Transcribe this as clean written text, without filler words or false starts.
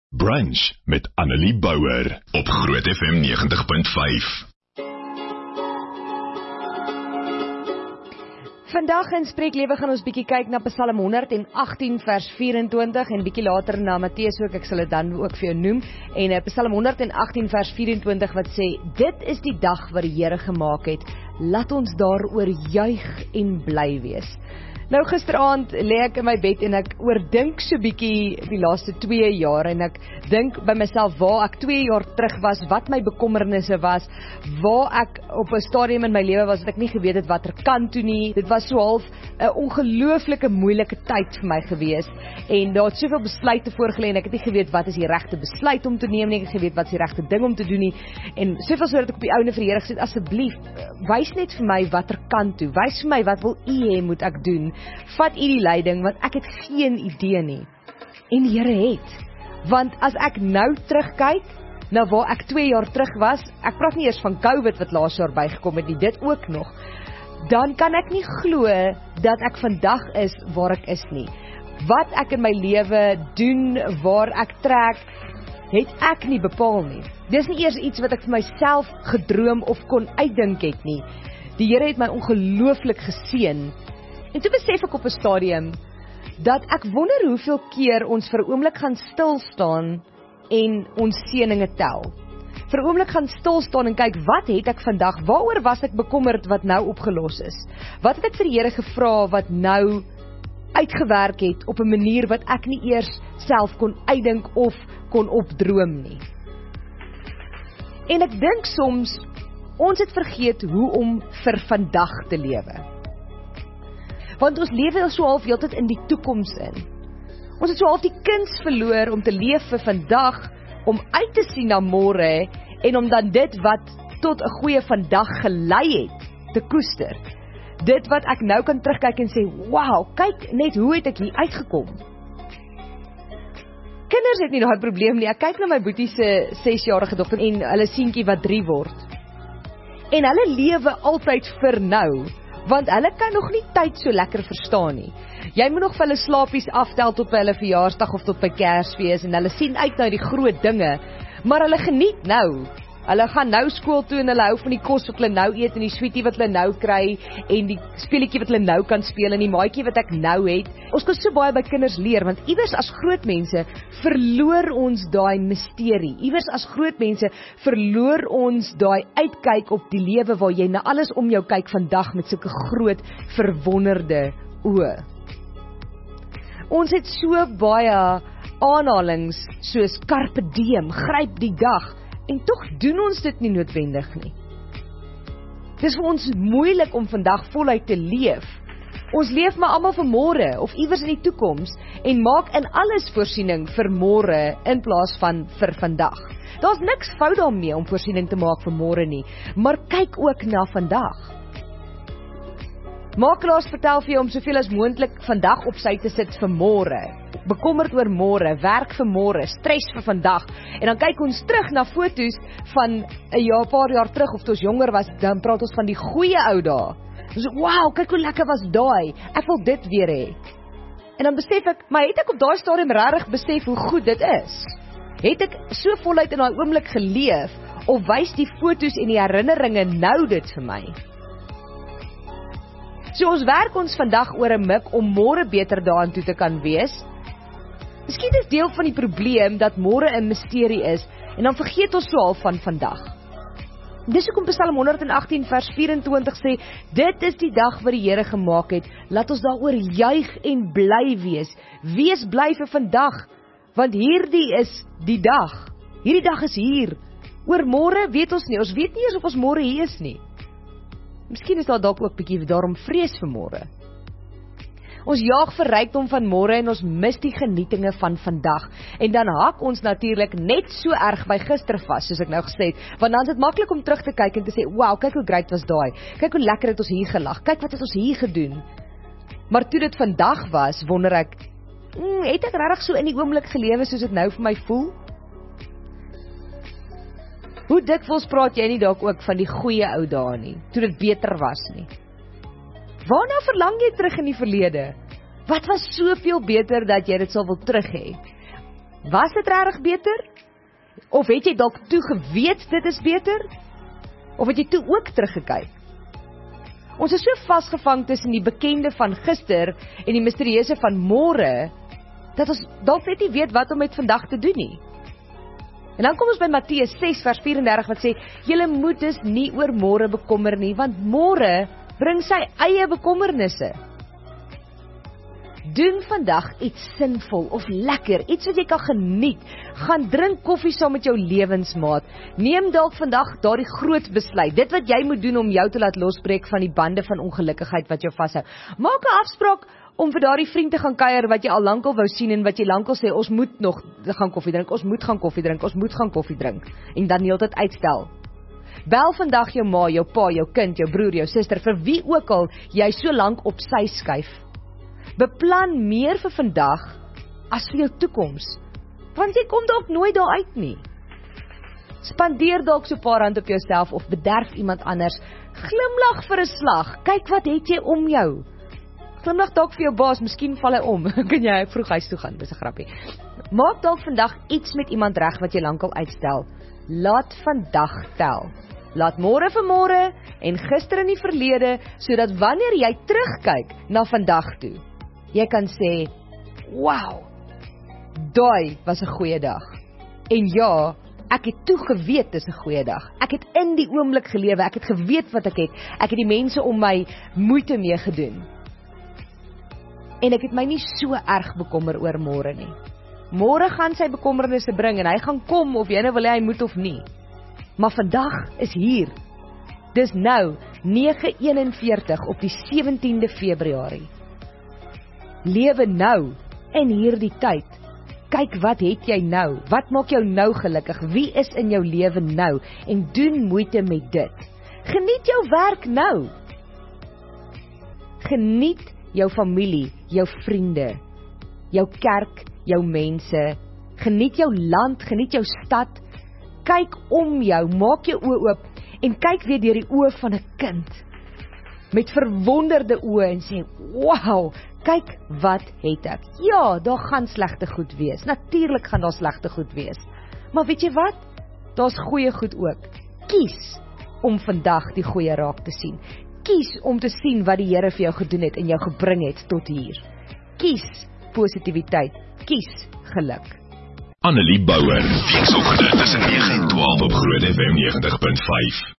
Brunch met Annelie Bouwer op Groot FM 90.5. Vandag in Spreeklewe gaan ons bietjie kyk na Psalm 118 vers 24 en bietjie later na Matteus ook, ek sal dit dan ook vir jou noem. En Psalm 118 vers 24 wat sê, dit is die dag wat die Here gemaak het, laat ons daaroor juig en bly wees. Nou gisteraand lê ek in my bed en ek oordink so bietjie die laaste 2 jaar en ek dink by myself waar ek 2 jaar terug was, wat my bekommernisse was, waar ek op 'n stadium in my lewe was wat ek nie geweet het watter kant toe nie. Dit was so half 'n ongelooflike moeilike tyd vir my gewees en daar het soveel besluite voorgelê en ek het nie geweet wat is die regte besluit om te neem nie, ek het geweet wat is die regte ding om te doen nie en soveel sodat ek op die ouene vir die Here gesê, asseblief, wys net vir my watter kant toe, wys vir my wat wil U hê moet ek doen. Vat U die leiding, want ek het geen idee nie. En die Here het. Want as ek nou terugkyk, na waar ek 2 jaar terug was, ek praat nie eers van COVID wat laas jaar bygekom het nie, dit ook nog, dan kan ek nie glo dat ek vandag is waar ek is nie. Wat ek in my lewe doen, waar ek trek, het ek nie bepaal nie. Dis nie eers iets wat ek vir myself gedroom of kon uitdink het nie. Die Here het my ongelooflik geseën. En toe besef ek op 'n stadium, dat ek wonder hoeveel keer ons vir 'n oomblik gaan stil staan en ons seëninge tel. Vir 'n oomblik gaan stil staan en kyk, wat het ek vandag, waaroor was ek bekommerd wat nou opgelos is? Wat het ek vir die Here gevra wat nou uitgewerk het op 'n manier wat ek nie eers self kon uitdink of kon opdroom nie? En ek dink soms, ons het vergeet hoe om vir vandag te lewe. Want ons lewe so half heeltyd in die toekoms in. Ons het so half die kuns verloor om te leef vir vandag, om uit te sien na môre en om dan dit wat tot 'n goeie vandag gelei het, te koester. Dit wat ek nou kan terugkyk en sê, wow, kyk net hoe het ek hier uitgekom. Kinders het nie daai probleem nie. Ek kyk na my boetie se 6-jarige dogter en hulle seentjie wat 3 word. En hulle lewe altyd vir nou. Want hulle kan nog nie tyd so lekker verstaan nie. Jy moet nog vir hulle slaapies aftel tot by hulle verjaarsdag of tot by Kersfees en hulle sien uit na die groot dinge, maar hulle geniet nou. Hulle gaan nou skool toe en hulle hou van die kos wat hulle nou eet en die sweetie wat hulle nou kry en die speletjie wat hulle nou kan speel en die maatjie wat ek nou het. Ons kan so baie by kinders leer, want iewers as groot mense verloor ons daai misterie. Iewers as groot mense verloor ons daai uitkyk op die lewe waar jy na alles om jou kyk vandag met sulke groot verwonderde oë. Ons het so baie aanhalings soos carpe diem, gryp die dag, en tog doen ons dit nie noodwendig nie. Dis vir ons moeilik om vandag voluit te leef. Ons leef maar almal vir môre of iewers in die toekoms en maak in alles voorsiening vir môre in plaas van vir vandag. Daar's niks fout daarmee om voorsiening te maak vir môre nie, maar kyk ook na vandag. Makelaars vertel vir jou om soveel as moontlik vandag op sy te sit vir môre. Bekommerd oor môre, werk vir môre, stres vir vandag. En dan kyk ons terug na foto's van 'n paar jaar terug of toe ons jonger was, dan praat ons van die goeie ou dae. Ons sê, wow, kyk hoe lekker was daai. Ek wil dit weer hê. En dan besef ek, maar het ek op daai stadium regtig besef hoe goed dit is? Het ek so voluit in daai oomblik geleef of wys die foto's en die herinneringe nou dit vir my? So ons werk ons vandag oor 'n mik om môre beter daaraan toe te kan wees. Miskien is deel van die probleem dat môre 'n misterie is en dan vergeet ons so half van vandag. Dis hoekom Psalm 118 vers 24 sê, dit is die dag wat die Here gemaak het, laat ons daaroor juig en bly wees. Wees bly vir vandag, want hierdie is die dag. Hierdie dag is hier. Oor môre weet ons nie, ons weet nie eens of ons môre hier is nie. Miskien is daar dalk ook bietjie daarom vrees vir môre. Ons jaag vir rykdom van môre en ons mis die genietinge van vandag. En dan hak ons natuurlik net so erg by gister vas, soos ek nou gesê het, want dan is dit maklik om terug te kyk en te sê, wow, kyk hoe great was daai. Kyk hoe lekker het ons hier gelag. Kyk wat het ons hier gedoen. Maar toe dit vandag was, wonder ek, het ek regtig so in die oomblik gelewe soos dit nou vir my voel? Hoe dikwels praat jy nie dalk ook van die goeie ou dae nie, toe dit beter was nie? Waarna verlang jy terug in die verlede? Wat was soveel beter dat jy dit sal wil terug hê? Was dit regtig beter? Of het jy dalk toe geweet dit is beter? Of het jy toe ook teruggekyk? Ons is so vasgevang tussen die bekende van gister en die misterieuse van môre, dat ons dalk net nie weet wat om met vandag te doen nie. En dan kom ons by Matteus 6 vers 34 wat sê, julle moet dus nie oor môre bekommer nie, want môre bring sy eie bekommernisse. Doen vandag iets sinvol of lekker, iets wat jy kan geniet. Gaan drink koffie saam met jou lewensmaat. Neem dalk vandag daardie groot besluit. Dit wat jy moet doen om jou te laat losbreek van die bande van ongelukkigheid wat jou vashou. Maak 'n afspraak om vir daardie vriend te gaan kuier wat jy al lankal wou sien en wat jy lankal sê, ons moet nog gaan koffie drink, ons moet gaan koffie drink, ons moet gaan koffie drink. En dan heeltyd uitstel. Bel vandag jou ma, jou pa, jou kind, jou broer, jou suster, vir wie ook al jy so lank op sy skuif. Beplan meer vir vandag as vir jou toekoms, want jy kom dalk nooit daar uit nie. Spandeer dalk so 'n paar rand op jouself of bederf iemand anders. Glimlag vir 'n slag. Kyk wat het jy om jou. Glimlag dalk vir jou baas, miskien val hy om. Kan jy vroeg huis toe gaan, dis 'n grappie. Maak dalk vandag iets met iemand reg wat jy lankal uitstel. Laat vandag tel. Laat môre vir môre en gister in die verlede, sodat wanneer jy terugkyk na vandag toe, jy kan sê, wow, daai was 'n goeie dag. En ja, ek het toe geweet dis 'n goeie dag. Ek het in die oomblik gelewe, ek het geweet wat ek het die mense om my moeite mee gedoen. En ek het my nie so erg bekommer oor môre nie. Môre gaan sy bekommernisse bring en hy gaan kom of jy nou wil hy moet of nie. Maar vandag is hier. Dis nou 9:41 op die 17de Februarie. Lewe nou in hierdie tyd. Kyk wat het jy nou? Wat maak jou nou gelukkig? Wie is in jou lewe nou? En doen moeite met dit. Geniet jou werk nou. Geniet jou familie, jou vriende, jou kerk, jou mense. Geniet jou land, geniet jou stad. Kyk om jou, maak jou oë oop en kyk weer deur die oë van 'n kind. Met verwonderde oë en sê, wow, kyk wat het ek. Ja, daar gaan slegte goed wees. Natuurlik gaan daar slegte goed wees. Maar weet jy wat? Daar's goeie goed ook. Kies om vandag die goeie raak te sien. Kies om te sien wat die Here vir jou gedoen het en jou gebring het tot hier. Kies positiwiteit. Kies geluk. Annelie Bouwer, weekoggend tussen 9 en 12 op Groot FM 90.5.